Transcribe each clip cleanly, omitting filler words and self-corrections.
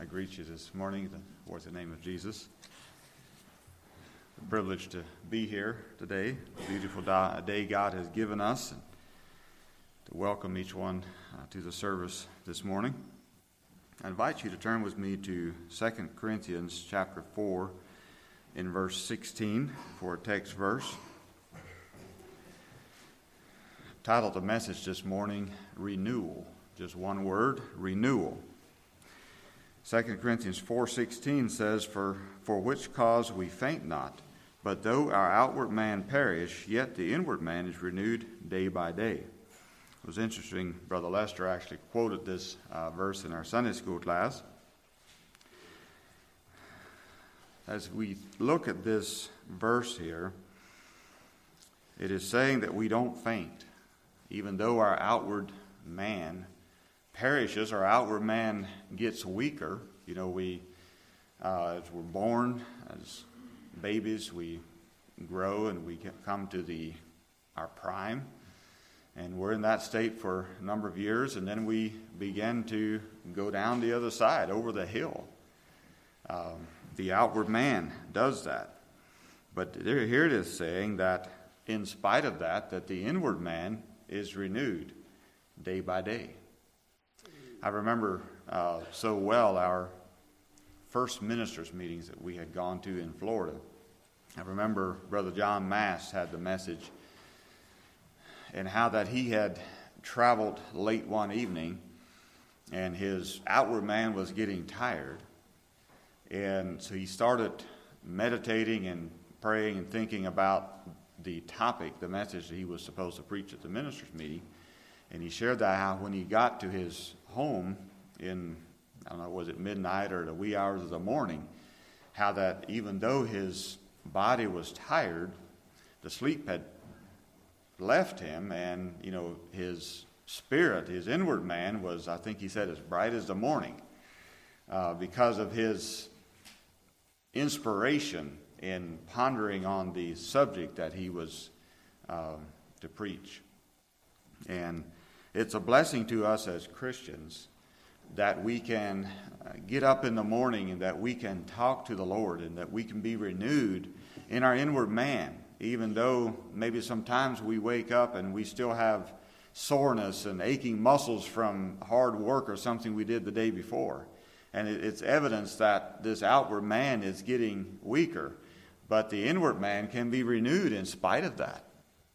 I greet you this morning in the name of Jesus. The privilege to be here today, a beautiful day God has given us, and to welcome each one to the service this morning. I invite you to turn with me to 2 Corinthians chapter 4 in verse 16 for a text verse. Titled the message this morning, Renewal. Just one word, renewal. 2 Corinthians 4:16 says, For which cause we faint not, but though our outward man perish, yet the inward man is renewed day by day. It was interesting, Brother Lester actually quoted this verse in our Sunday school class. As we look at this verse here, it is saying that we don't faint, even though our outward man perishes, our outward man gets weaker. You know, as we're born, as babies, we grow and we come to our prime. And we're in that state for a number of years, and then we begin to go down the other side, over the hill. The outward man does that. But here it is saying that in spite of that the inward man is renewed day by day. I remember so well our first ministers' meetings that we had gone to in Florida. I remember Brother John Mass had the message, and how that he had traveled late one evening, and his outward man was getting tired. And so he started meditating and praying and thinking about the topic, the message that he was supposed to preach at the ministers' meeting. And he shared that how when he got to his home in, I don't know, was it midnight or the wee hours of the morning, how that even though his body was tired, the sleep had left him, and, you know, his spirit, his inward man was, I think he said, as bright as the morning because of his inspiration in pondering on the subject that he was to preach. And it's a blessing to us as Christians that we can get up in the morning and that we can talk to the Lord and that we can be renewed in our inward man, even though maybe sometimes we wake up and we still have soreness and aching muscles from hard work or something we did the day before. And it's evidence that this outward man is getting weaker, but the inward man can be renewed in spite of that.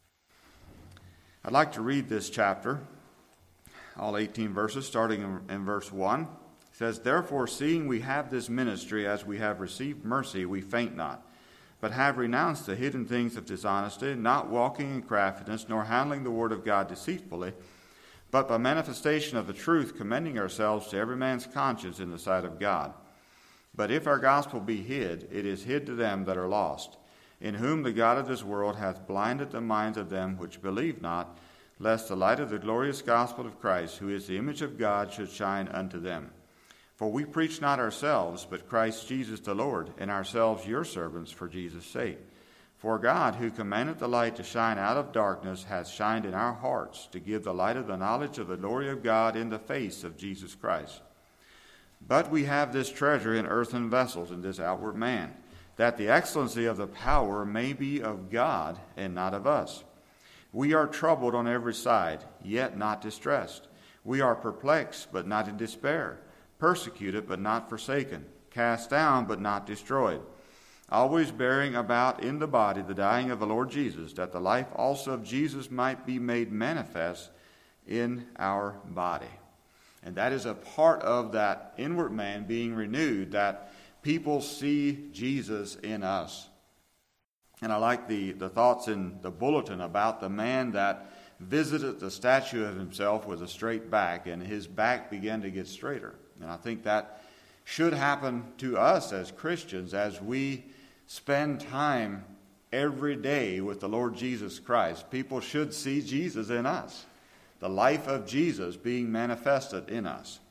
I'd like to read this chapter, all 18 verses, starting in verse 1. It says, Therefore, seeing we have this ministry, as we have received mercy, we faint not, but have renounced the hidden things of dishonesty, not walking in craftiness, nor handling the word of God deceitfully, but by manifestation of the truth, commending ourselves to every man's conscience in the sight of God. But if our gospel be hid, it is hid to them that are lost, in whom the God of this world hath blinded the minds of them which believe not, lest the light of the glorious gospel of Christ, who is the image of God, should shine unto them. For we preach not ourselves, but Christ Jesus the Lord, and ourselves your servants for Jesus' sake. For God, who commanded the light to shine out of darkness, hath shined in our hearts, to give the light of the knowledge of the glory of God in the face of Jesus Christ. But we have this treasure in earthen vessels, in this outward man, that the excellency of the power may be of God and not of us. We are troubled on every side, yet not distressed. We are perplexed, but not in despair. Persecuted, but not forsaken. Cast down, but not destroyed. Always bearing about in the body the dying of the Lord Jesus, that the life also of Jesus might be made manifest in our body. And that is a part of that inward man being renewed, that people see Jesus in us. And I like the thoughts in the bulletin about the man that visited the statue of himself with a straight back, and his back began to get straighter. And I think that should happen to us as Christians as we spend time every day with the Lord Jesus Christ. People should see Jesus in us, the life of Jesus being manifested in us.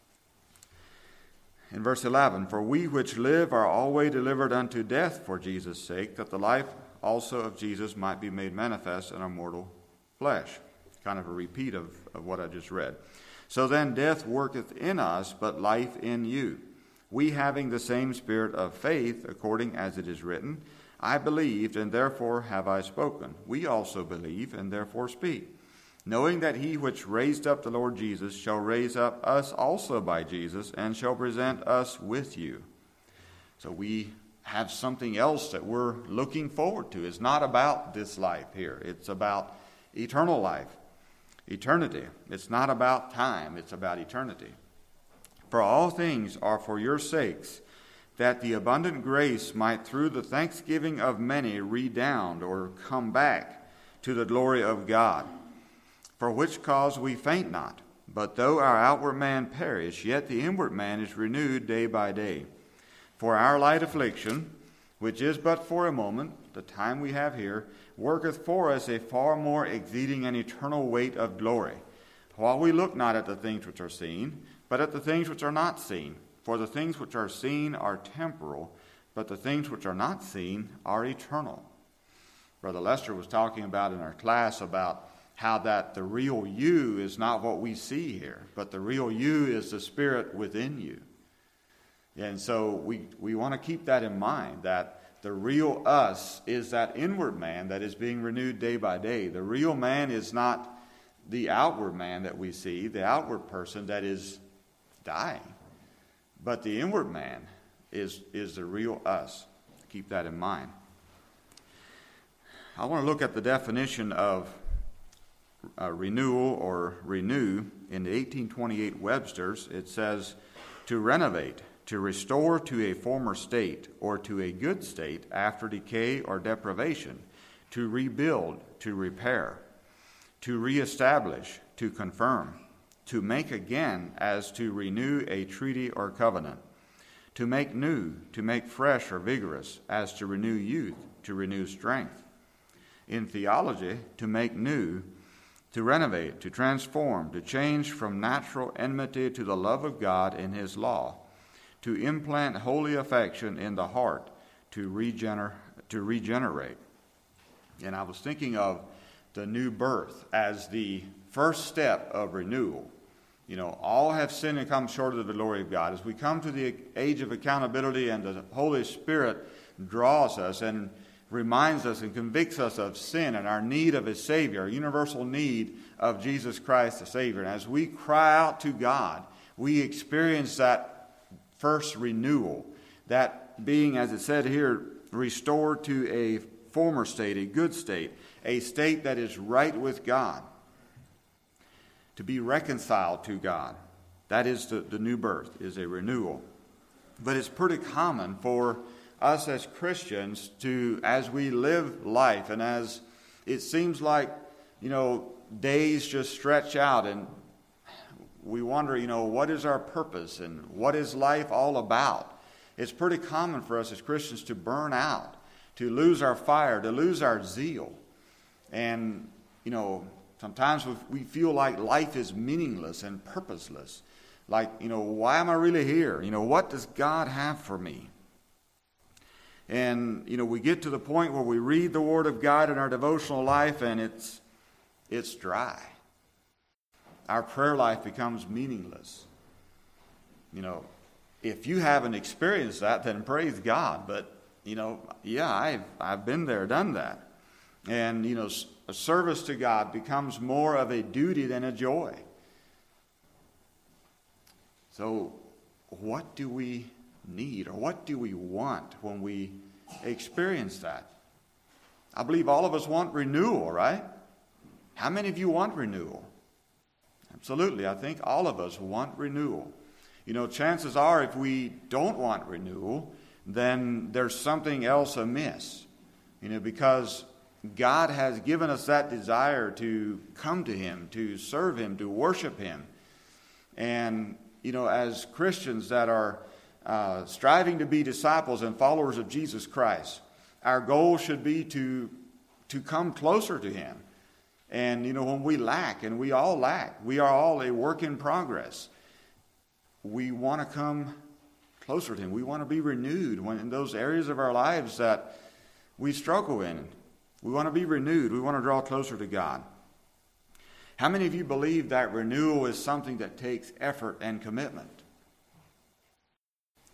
In verse 11, For we which live are always delivered unto death for Jesus' sake, that the life also of Jesus might be made manifest in our mortal flesh. Kind of a repeat of what I just read. So then death worketh in us, but life in you. we having the same spirit of faith, according as it is written, I believed, and therefore have I spoken. We also believe, and therefore speak, knowing that he which raised up the Lord Jesus shall raise up us also by Jesus, and shall present us with you. So we have something else that we're looking forward to. It's not about this life here. It's about eternal life, eternity. It's not about time. It's about eternity. For all things are for your sakes, that the abundant grace might through the thanksgiving of many redound or come back to the glory of God. For which cause we faint not, but though our outward man perish, yet the inward man is renewed day by day. For our light affliction, which is but for a moment, the time we have here, worketh for us a far more exceeding and eternal weight of glory, while we look not at the things which are seen, but at the things which are not seen. For the things which are seen are temporal, but the things which are not seen are eternal. Brother Lester was talking about in our class about how that the real you is not what we see here, but the real you is the Spirit within you. And so we want to keep that in mind, that the real us is that inward man that is being renewed day by day. The real man is not the outward man that we see, the outward person that is dying. But the inward man is the real us. Keep that in mind. I want to look at the definition of renewal or renew in the 1828 Webster's. It says to renovate, to restore to a former state or to a good state after decay or deprivation, to rebuild, to repair, to reestablish, to confirm, to make again as to renew a treaty or covenant, to make new, to make fresh or vigorous, as to renew youth, to renew strength. In theology, to make new, to renovate, to transform, to change from natural enmity to the love of God in his law, to implant holy affection in the heart, to regenerate. And I was thinking of the new birth as the first step of renewal. You know, all have sinned and come short of the glory of God. As we come to the age of accountability and the Holy Spirit draws us and reminds us and convicts us of sin and our need of a Savior, our universal need of Jesus Christ the Savior. And as we cry out to God, we experience that first renewal, that being, as it said here, restored to a former state, a good state, a state that is right with God. To be reconciled to God. That is the new birth, is a renewal. But it's pretty common for us as Christians to, as we live life and as it seems like, days just stretch out and we wonder, what is our purpose and what is life all about? It's pretty common for us as Christians to burn out, to lose our fire, to lose our zeal. And, sometimes we feel like life is meaningless and purposeless. Like, why am I really here? What does God have for me? And, we get to the point where we read the Word of God in our devotional life and it's dry. Our prayer life becomes meaningless. If you haven't experienced that, then praise God. But, I've been there, done that. And, a service to God becomes more of a duty than a joy. So, what do we need or what do we want when we experience that? I believe all of us want renewal, right? How many of you want renewal? Absolutely. I think all of us want renewal. Chances are if we don't want renewal, then there's something else amiss. Because God has given us that desire to come to Him, to serve Him, to worship Him. And, as Christians that are striving to be disciples and followers of Jesus Christ, our goal should be to come closer to Him. And, when we lack, and we all lack, we are all a work in progress. We want to come closer to Him. We want to be renewed in those areas of our lives that we struggle in. We want to be renewed. We want to draw closer to God. How many of you believe that renewal is something that takes effort and commitment?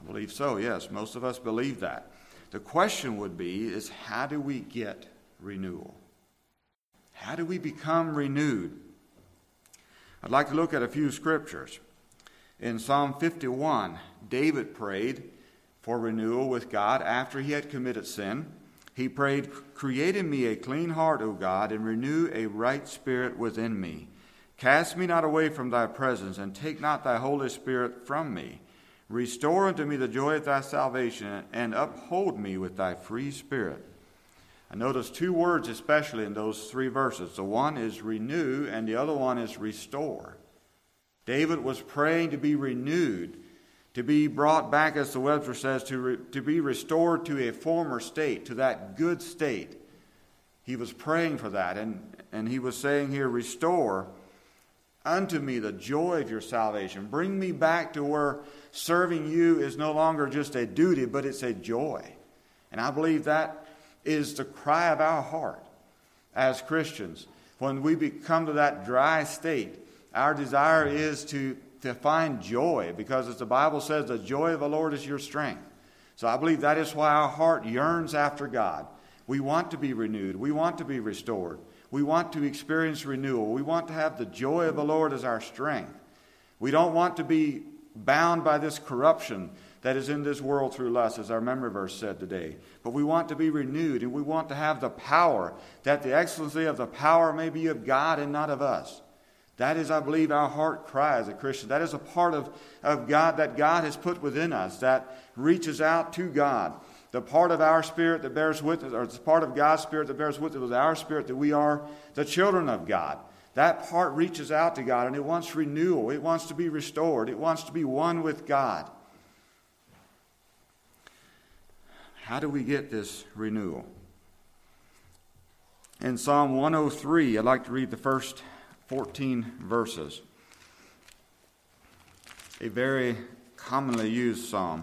I believe so, yes. Most of us believe that. The question would be is how do we get renewal? How do we become renewed? I'd like to look at a few scriptures. In Psalm 51, David prayed for renewal with God after he had committed sin. He prayed, "Create in me a clean heart, O God, and renew a right spirit within me. Cast me not away from thy presence, and take not thy Holy Spirit from me. Restore unto me the joy of thy salvation, and uphold me with thy free spirit." I notice two words especially in those three verses. The one is renew, and the other one is restore. David was praying to be renewed, to be brought back, as the Webster says, to be restored to a former state, to that good state. He was praying for that, and he was saying here, restore unto me the joy of your salvation. Bring me back to where serving you is no longer just a duty, but it's a joy. And I believe that is the cry of our heart as Christians. When we come to that dry state, our desire is to find joy, because as the Bible says, the joy of the Lord is your strength. So I believe that is why our heart yearns after God. We want to be renewed. We want to be restored. We want to experience renewal. We want to have the joy of the Lord as our strength. We don't want to be bound by this corruption that is in this world through lust, as our memory verse said today. But we want to be renewed, and we want to have the power, that the excellency of the power may be of God and not of us. That is, I believe, our heart cry as a Christian. That is a part of God that God has put within us, that reaches out to God. The part of our spirit that bears witness, or the part of God's spirit that bears witness with our spirit that we are the children of God. That part reaches out to God, and it wants renewal. It wants to be restored. It wants to be one with God. How do we get this renewal? In Psalm 103, I'd like to read the first 14 verses. A very commonly used psalm.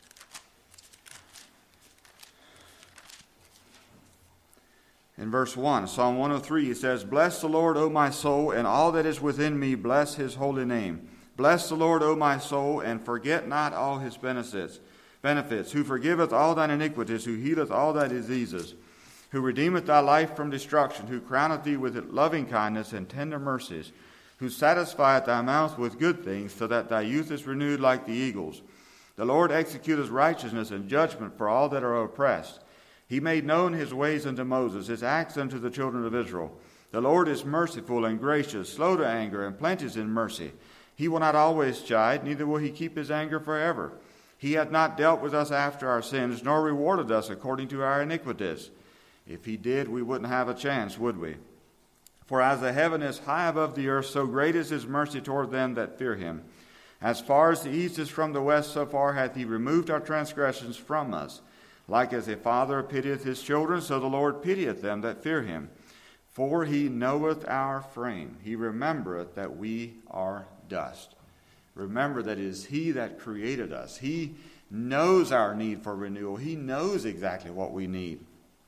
In verse 1, Psalm 103, it says, "Bless the Lord, O my soul, and all that is within me, bless his holy name. Bless the Lord, O my soul, and forget not all his benefits, who forgiveth all thine iniquities, who healeth all thy diseases, who redeemeth thy life from destruction, who crowneth thee with loving kindness and tender mercies, who satisfieth thy mouth with good things, so that thy youth is renewed like the eagles. The Lord executeth righteousness and judgment for all that are oppressed. He made known his ways unto Moses, his acts unto the children of Israel. The Lord is merciful and gracious, slow to anger, and plenteous in mercy. He will not always chide, neither will he keep his anger forever. He hath not dealt with us after our sins, nor rewarded us according to our iniquities." If he did, we wouldn't have a chance, would we? "For as the heaven is high above the earth, so great is his mercy toward them that fear him. As far as the east is from the west, so far hath he removed our transgressions from us. Like as a father pitieth his children, so the Lord pitieth them that fear him. For he knoweth our frame. He remembereth that we are dust." Remember that it is he that created us. He knows our need for renewal. He knows exactly what we need.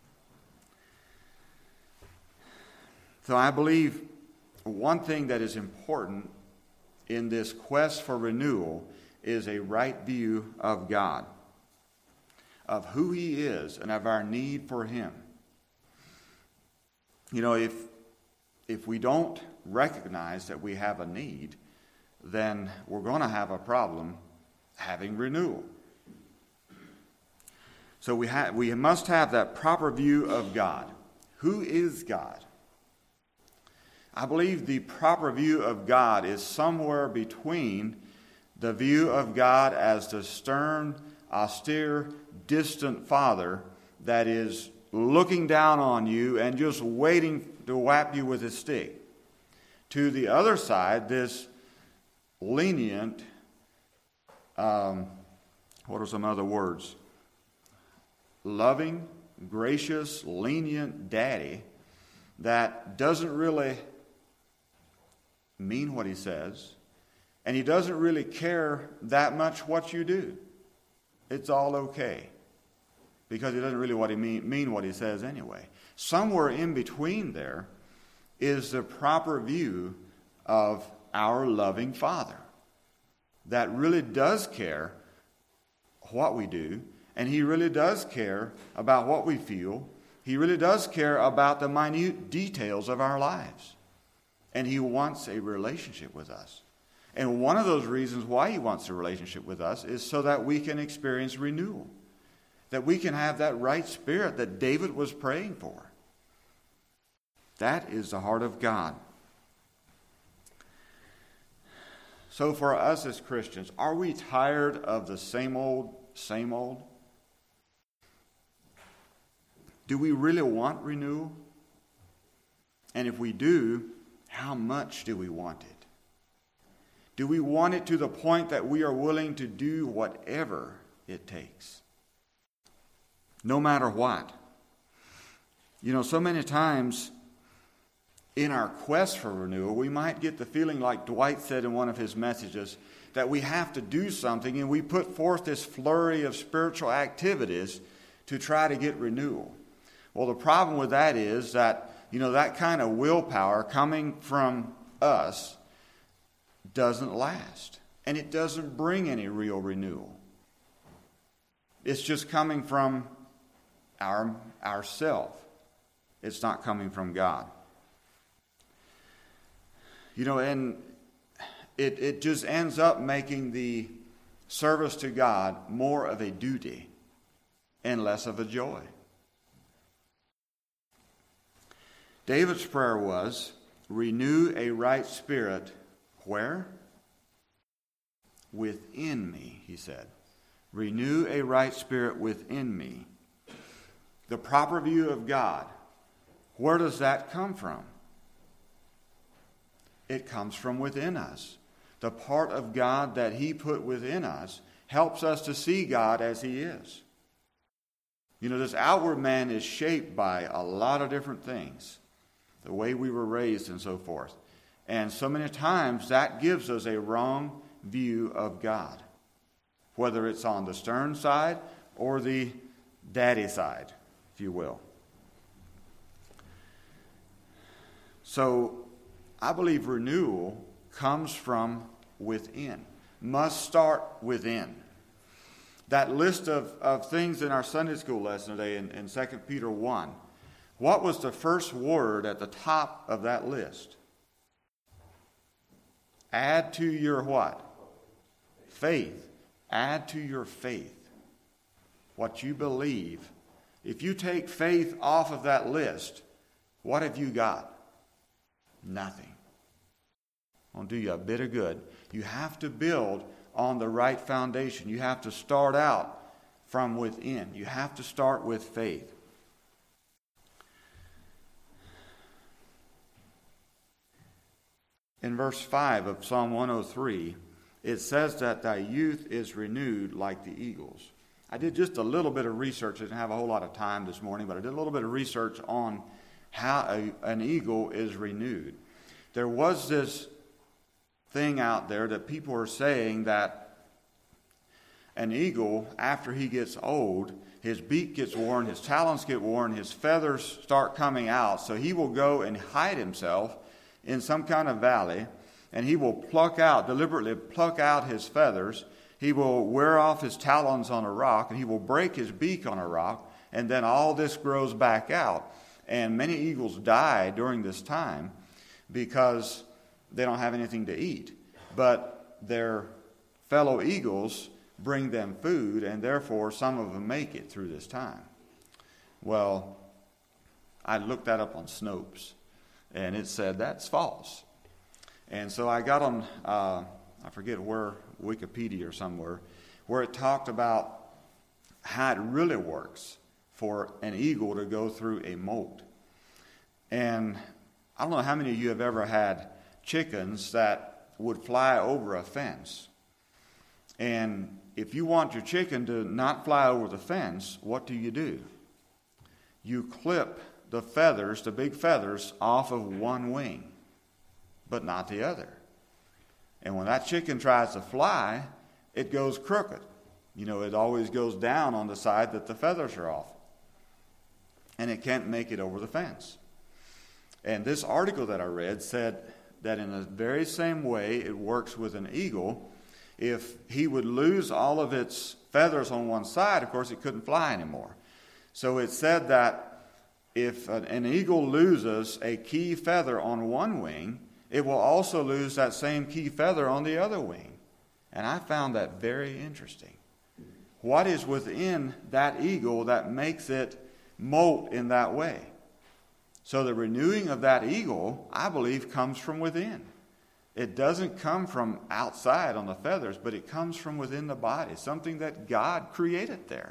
So I believe one thing that is important in this quest for renewal is a right view of God, of who he is and of our need for him. You know, if we don't recognize that we have a need, then we're going to have a problem having renewal. So we must have that proper view of God. Who is God? I believe the proper view of God is somewhere between the view of God as the stern, austere, distant Father that is looking down on you and just waiting to whap you with his stick, to the other side, this lenient, what are some other words? Loving, gracious, lenient daddy that doesn't really mean what he says, and he doesn't really care that much what you do. It's all okay, because he doesn't really mean what he says anyway. Somewhere in between there is the proper view of our loving Father that really does care what we do, and He really does care about what we feel. He really does care about the minute details of our lives. And He wants a relationship with us. And one of those reasons why He wants a relationship with us is so that we can experience renewal. That we can have that right spirit that David was praying for. That is the heart of God. So for us as Christians, are we tired of the same old, same old? Do we really want renewal? And if we do, how much do we want it? Do we want it to the point that we are willing to do whatever it takes? No matter what. You know, so many times in our quest for renewal, we might get the feeling, like Dwight said in one of his messages, that we have to do something, and we put forth this flurry of spiritual activities to try to get renewal. Well, the problem with that is that, that kind of willpower coming from us doesn't last. And it doesn't bring any real renewal. It's just coming from ourself. It's not coming from God. And it just ends up making the service to God more of a duty and less of a joy. David's prayer was, renew a right spirit, where? Within me, he said. Renew a right spirit within me. The proper view of God, where does that come from? It comes from within us. The part of God that He put within us helps us to see God as He is. This outward man is shaped by a lot of different things. The way we were raised and so forth. And so many times that gives us a wrong view of God. Whether it's on the stern side or the daddy side, if you will. So I believe renewal comes from within. Must start within. That list of things in our Sunday school lesson today in 2 Peter 1. What was the first word at the top of that list? Add to your what? Faith. Add to your faith. What you believe. If you take faith off of that list, what have you got? Nothing. Won't do you a bit of good. You have to build on the right foundation. You have to start out from within. You have to start with faith. In verse 5 of Psalm 103, it says that thy youth is renewed like the eagles. I did just a little bit of research. I didn't have a whole lot of time this morning, but I did a little bit of research on how an eagle is renewed. There was this thing out there that people are saying that an eagle, after he gets old, his beak gets worn, his talons get worn, his feathers start coming out, so he will go and hide himself in some kind of valley, and he will deliberately pluck out his feathers. He will wear off his talons on a rock, and he will break his beak on a rock, and then all this grows back out. And many eagles die during this time because they don't have anything to eat. But their fellow eagles bring them food, and therefore some of them make it through this time. Well, I looked that up on Snopes. And it said that's false. And so I got on, I forget where, Wikipedia or somewhere, where it talked about how it really works for an eagle to go through a molt. And I don't know how many of you have ever had chickens that would fly over a fence. And if you want your chicken to not fly over the fence, what do? You clip the feathers, the big feathers, off of one wing, but not the other. And when that chicken tries to fly, it goes crooked. It always goes down on the side that the feathers are off. And it can't make it over the fence. And this article that I read said that in the very same way it works with an eagle, If he would lose all of its feathers on one side, of course, it couldn't fly anymore. So it's said that if an eagle loses a key feather on one wing, it will also lose that same key feather on the other wing. And I found that very interesting. What is within that eagle that makes it molt in that way? So the renewing of that eagle, I believe, comes from within. It doesn't come from outside on the feathers, but it comes from within the body, something that God created there.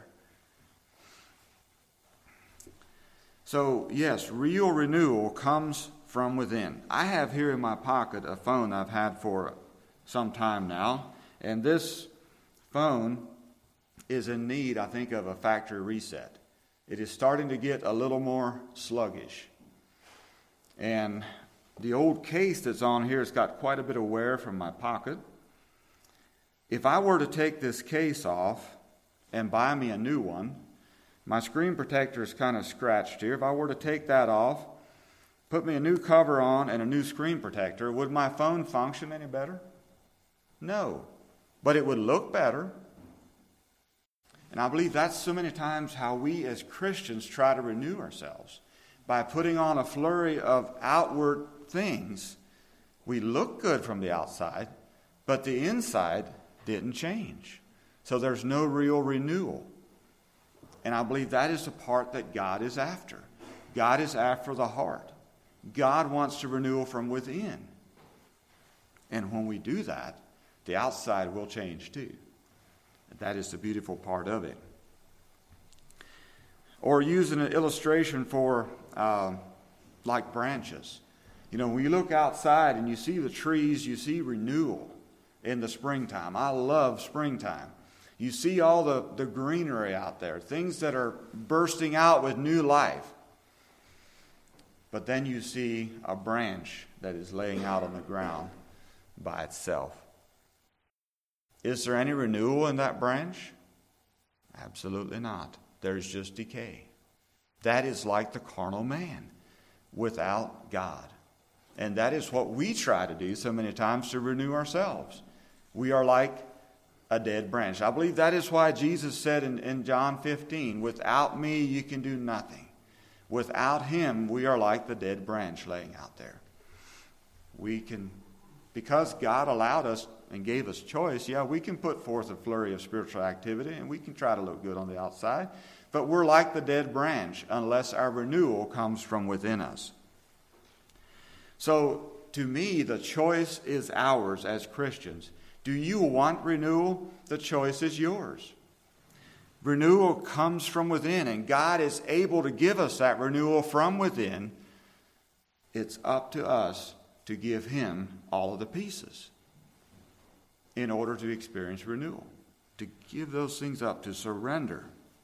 So, yes, real renewal comes from within. I have here in my pocket a phone I've had for some time now, and this phone is in need, I think, of a factory reset. It is starting to get a little more sluggish. And the old case that's on here has got quite a bit of wear from my pocket. If I were to take this case off and buy me a new one, my screen protector is kind of scratched here. If I were to take that off, put me a new cover on and a new screen protector, would my phone function any better? No. But it would look better. And I believe that's so many times how we as Christians try to renew ourselves. By putting on a flurry of outward things, we look good from the outside, but the inside didn't change. So there's no real renewal. And I believe that is the part that God is after. God is after the heart. God wants to renew from within. And when we do that, the outside will change too. That is the beautiful part of it. Or using an illustration for like branches. You know, when you look outside and you see the trees, you see renewal in the springtime. I love springtime. You see all the greenery out there, things that are bursting out with new life. But then you see a branch that is laying out on the ground by itself. Is there any renewal in that branch? Absolutely not. There's just decay. That is like the carnal man without God. And that is what we try to do so many times to renew ourselves. We are like a dead branch. I believe that is why Jesus said in John 15, without me you can do nothing. Without him we are like the dead branch laying out there. We can, because God allowed us and gave us choice, we can put forth a flurry of spiritual activity and we can try to look good on the outside. But we're like the dead branch unless our renewal comes from within us. So, to me, the choice is ours as Christians. Do you want renewal? The choice is yours. Renewal comes from within, and God is able to give us that renewal from within. It's up to us to give him all of the pieces in order to experience renewal, to give those things up, to surrender.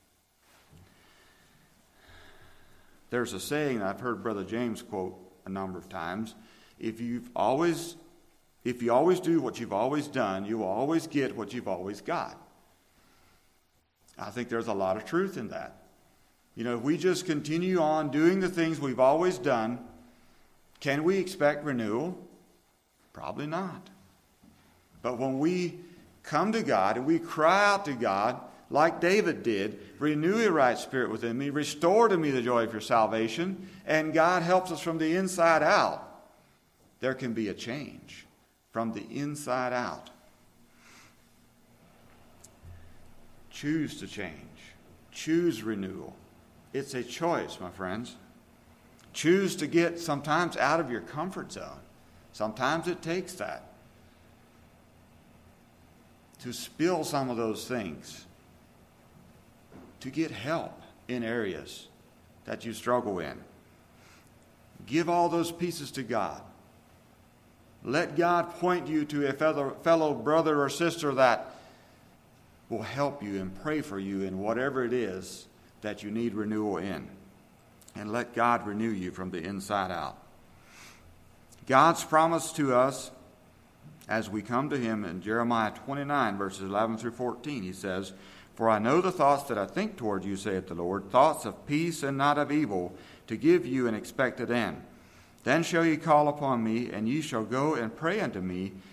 There's a saying I've heard Brother James quote a number of times. If you always do what you've always done, you will always get what you've always got. I think there's a lot of truth in that. You know, if we just continue on doing the things we've always done, can we expect renewal? Probably not. But when we come to God and we cry out to God, like David did, renew a right spirit within me, restore to me the joy of your salvation, and God helps us from the inside out, there can be a change from the inside out. Choose to change. Choose renewal. It's a choice, my friends. Choose to get sometimes out of your comfort zone. Sometimes it takes that. To spill some of those things. To get help in areas that you struggle in. Give all those pieces to God. Let God point you to a fellow brother or sister that will help you and pray for you in whatever it is that you need renewal in. And let God renew you from the inside out. God's promise to us as we come to him in Jeremiah 29, verses 11 through 14, he says, "For I know the thoughts that I think toward you, saith the Lord, thoughts of peace and not of evil, to give you an expected end. Then shall ye call upon me, and ye shall go and pray unto me,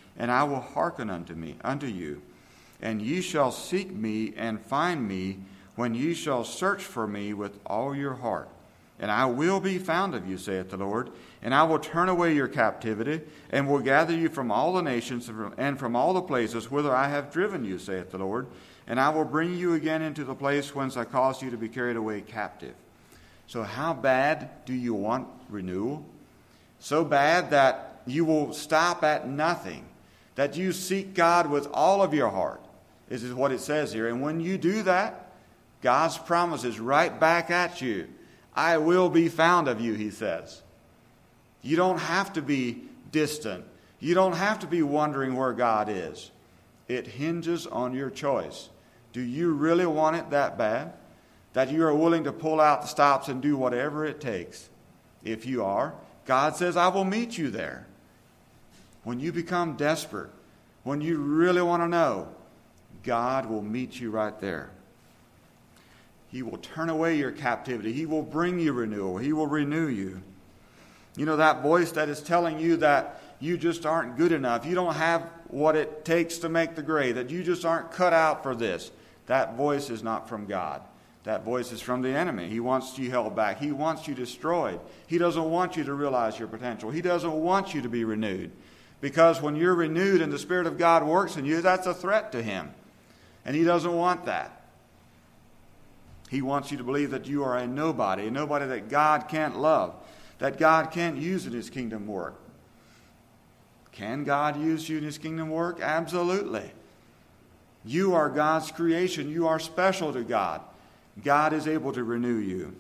and I will hearken unto you. And ye shall seek me and find me when ye shall search for me with all your heart. And I will be found of you, saith the Lord, and I will turn away your captivity, and will gather you from all the nations and from all the places whither I have driven you, saith the Lord, and I will bring you again into the place whence I caused you to be carried away captive. So how bad do you want renewal? So bad that you will stop at nothing, that you seek God with all of your heart. This is what it says here. And when you do that, God's promise is right back at you. I will be found of you, he says. You don't have to be distant. You don't have to be wondering where God is. It hinges on your choice. Do you really want it that bad? That you are willing to pull out the stops and do whatever it takes? If you are, God says, I will meet you there. When you become desperate, when you really want to know, God will meet you right there. He will turn away your captivity. He will bring you renewal. He will renew you. You know, that voice that is telling you that you just aren't good enough, you don't have what it takes to make the grade, that you just aren't cut out for this, that voice is not from God. That voice is from the enemy. He wants you held back. He wants you destroyed. He doesn't want you to realize your potential. He doesn't want you to be renewed. Because when you're renewed and the Spirit of God works in you, that's a threat to Him. And He doesn't want that. He wants you to believe that you are a nobody that God can't love, that God can't use in His kingdom work. Can God use you in His kingdom work? Absolutely. You are God's creation. You are special to God. God is able to renew you.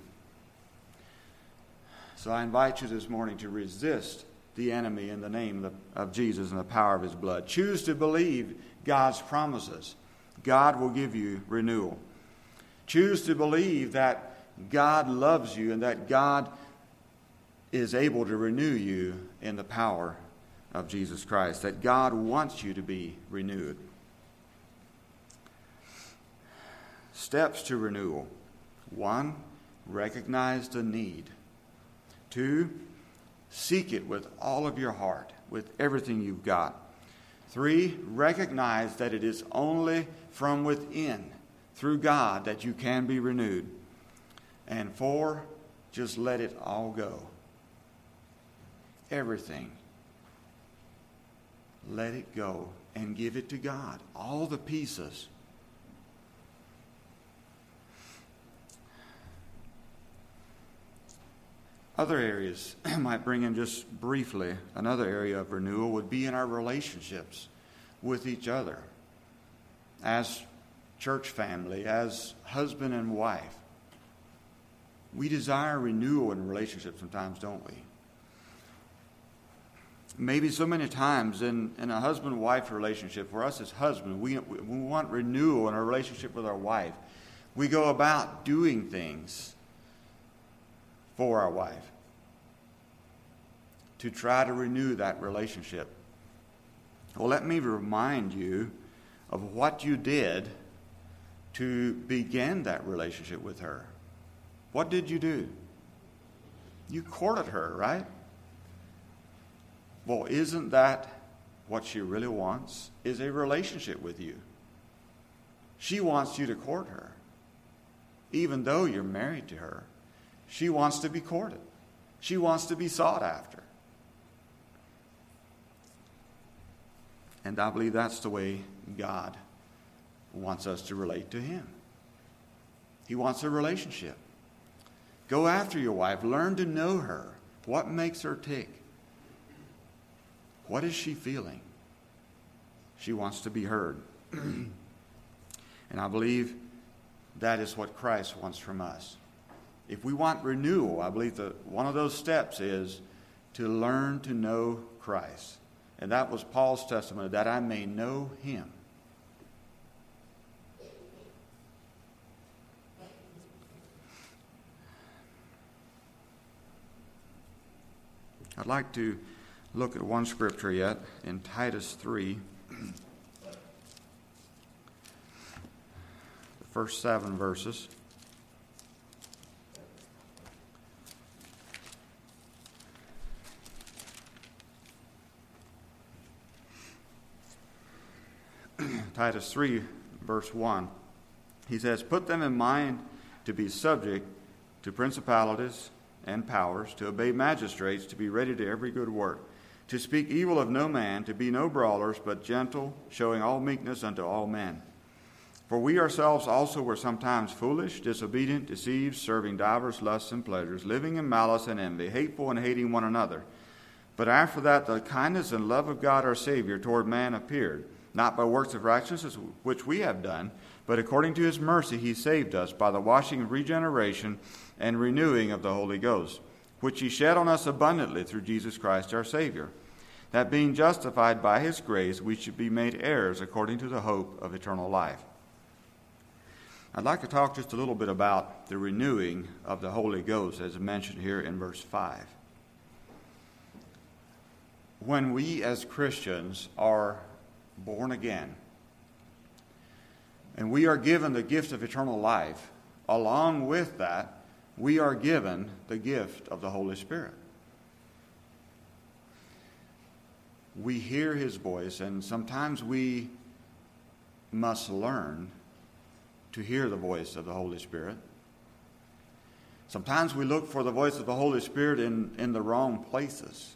So I invite you this morning to resist the enemy in the name of Jesus and the power of His blood. Choose to believe God's promises. God will give you renewal. Choose to believe that God loves you and that God is able to renew you in the power of Jesus Christ, that God wants you to be renewed. Steps to renewal. 1, recognize the need. 2, seek it with all of your heart, with everything you've got. 3, recognize that it is only from within, through God, that you can be renewed. And 4, just let it all go. Everything. Let it go and give it to God. All the pieces. Other areas I might bring in just briefly. Another area of renewal would be in our relationships with each other. As church family, as husband and wife. We desire renewal in relationships sometimes, don't we? Maybe so many times in a husband-wife relationship, for us as husbands, we want renewal in our relationship with our wife. We go about doing things for our wife to try to renew that relationship. Well, let me remind you of what you did to begin that relationship with her. What did you do? You courted her, right? Well, isn't that what she really wants? Is a relationship with you. She wants you to court her. Even though you're married to her, she wants to be courted. She wants to be sought after. And I believe that's the way God wants us to relate to Him. He wants a relationship. Go after your wife. Learn to know her. What makes her tick? What is she feeling? She wants to be heard. And I believe that is what Christ wants from us. If we want renewal, I believe that one of those steps is to learn to know Christ. And that was Paul's testimony, that I may know Him. I'd like to look at one scripture yet in Titus 3. The first 7 verses. Titus 3, verse 1. He says, "Put them in mind to be subject to principalities and powers, to obey magistrates, to be ready to every good work, to speak evil of no man, to be no brawlers, but gentle, showing all meekness unto all men. For we ourselves also were sometimes foolish, disobedient, deceived, serving divers lusts and pleasures, living in malice and envy, hateful and hating one another. But after that the kindness and love of God our Savior toward man appeared, not by works of righteousness which we have done, but according to his mercy he saved us by the washing of regeneration and renewing of the Holy Ghost, which he shed on us abundantly through Jesus Christ our Savior, that being justified by his grace we should be made heirs according to the hope of eternal life." I'd like to talk just a little bit about the renewing of the Holy Ghost as mentioned here in verse 5. When we as Christians are born again, and we are given the gift of eternal life, along with that, we are given the gift of the Holy Spirit. We hear his voice, and sometimes we must learn to hear the voice of the Holy Spirit. Sometimes we look for the voice of the Holy Spirit in the wrong places.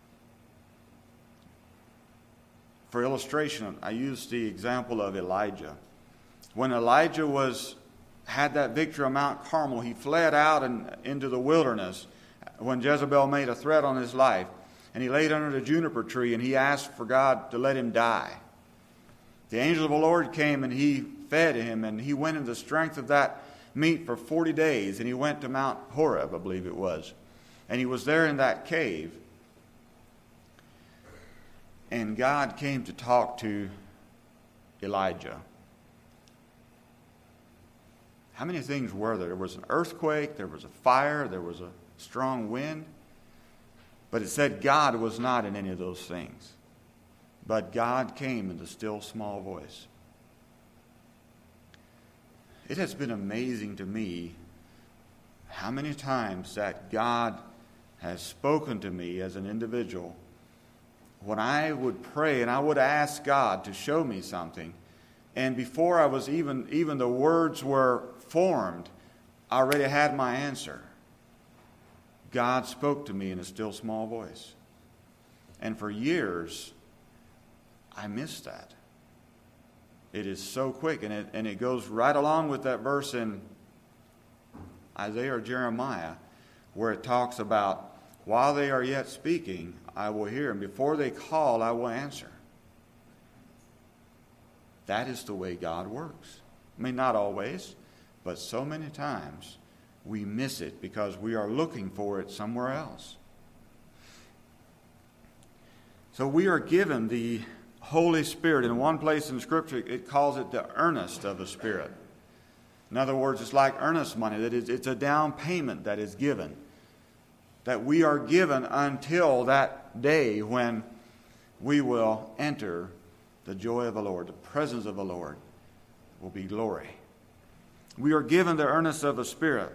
For illustration, I use the example of Elijah. When Elijah had that victory on Mount Carmel, he fled out into the wilderness when Jezebel made a threat on his life. And he laid under the juniper tree and he asked for God to let him die. The angel of the Lord came and he fed him, and he went in the strength of that meat for 40 days. And he went to Mount Horeb, I believe it was. And he was there in that cave. And God came to talk to Elijah. How many things were there? There was an earthquake, there was a fire, there was a strong wind. But it said God was not in any of those things. But God came in the still small voice. It has been amazing to me how many times that God has spoken to me as an individual when I would pray and I would ask God to show me something. And before I was even the words were formed, I already had my answer. God spoke to me in a still small voice. And for years, I missed that. It is so quick, and it goes right along with that verse in Isaiah or Jeremiah, where it talks about, while they are yet speaking, I will hear, and before they call, I will answer. That is the way God works. I mean, not always, but so many times we miss it because we are looking for it somewhere else. So we are given the Holy Spirit. In one place in Scripture, it calls it the earnest of the Spirit. In other words, it's like earnest money. That is, it's a down payment that is given. That we are given until that day when we will enter the joy of the Lord. The presence of the Lord will be glory. We are given the earnest of the Spirit.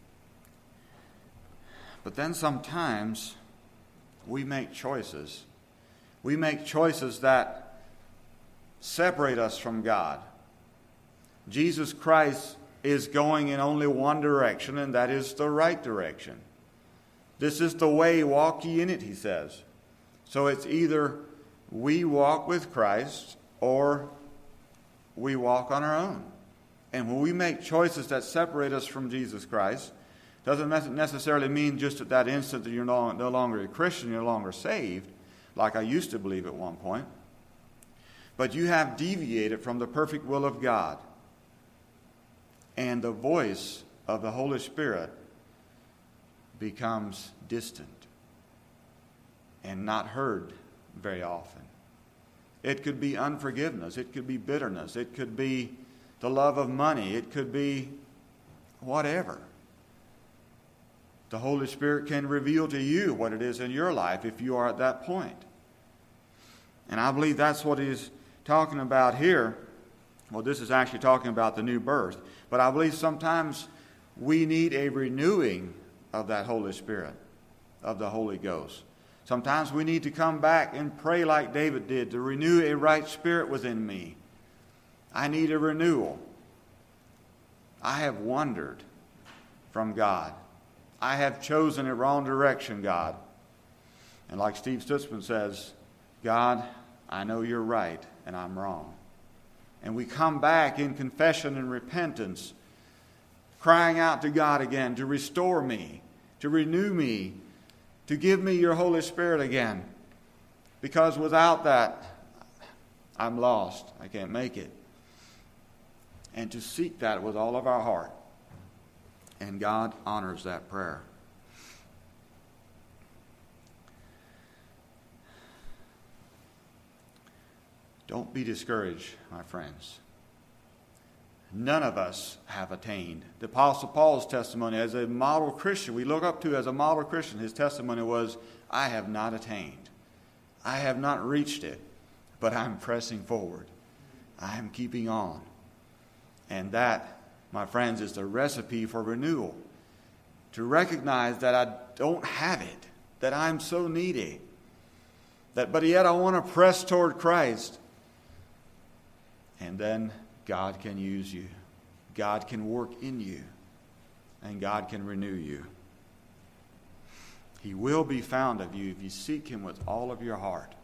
But then sometimes we make choices. We make choices that separate us from God. Jesus Christ is going in only one direction, and that is the right direction. This is the way, walk ye in it, he says. So it's either we walk with Christ or we walk on our own. And when we make choices that separate us from Jesus Christ, doesn't necessarily mean just at that instant that you're no longer a Christian, you're no longer saved, like I used to believe at one point. But you have deviated from the perfect will of God. And the voice of the Holy Spirit becomes distant and not heard very often. It could be unforgiveness. It could be bitterness. It could be the love of money. It could be whatever. The Holy Spirit can reveal to you what it is in your life if you are at that point. And I believe that's what he's talking about here. Well, this is actually talking about the new birth. But I believe sometimes we need a renewing of that Holy Spirit, of the Holy Ghost. Sometimes we need to come back and pray like David did, to renew a right spirit within me. I need a renewal. I have wandered from God. I have chosen a wrong direction, God. And like Steve Stutzman says, God, I know you're right and I'm wrong. And we come back in confession and repentance, crying out to God again to restore me, to renew me, to give me your Holy Spirit again. Because without that, I'm lost. I can't make it. And to seek that with all of our heart. And God honors that prayer. Don't be discouraged, my friends. None of us have attained. The Apostle Paul's testimony as a model Christian, we look up to as a model Christian, his testimony was, I have not attained. I have not reached it, but I'm pressing forward. I am keeping on. And that, my friends, is the recipe for renewal. To recognize that I don't have it, that I'm so needy, but yet I want to press toward Christ. And then God can use you. God can work in you. And God can renew you. He will be found of you if you seek Him with all of your heart.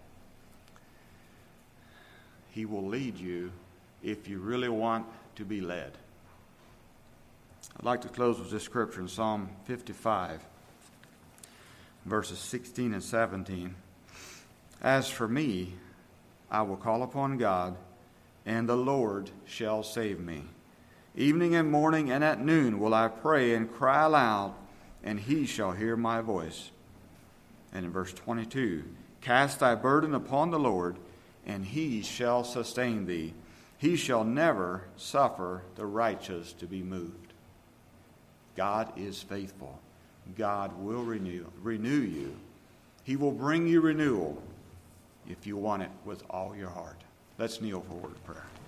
He will lead you if you really want to be led. I'd like to close with this scripture in Psalm 55, verses 16 and 17. As for me, I will call upon God, and the Lord shall save me. Evening and morning and at noon will I pray and cry aloud, and He shall hear my voice. And in verse 22, cast thy burden upon the Lord, and He shall sustain thee. He shall never suffer the righteous to be moved. God is faithful. God will renew you. He will bring you renewal if you want it with all your heart. Let's kneel for a word of prayer.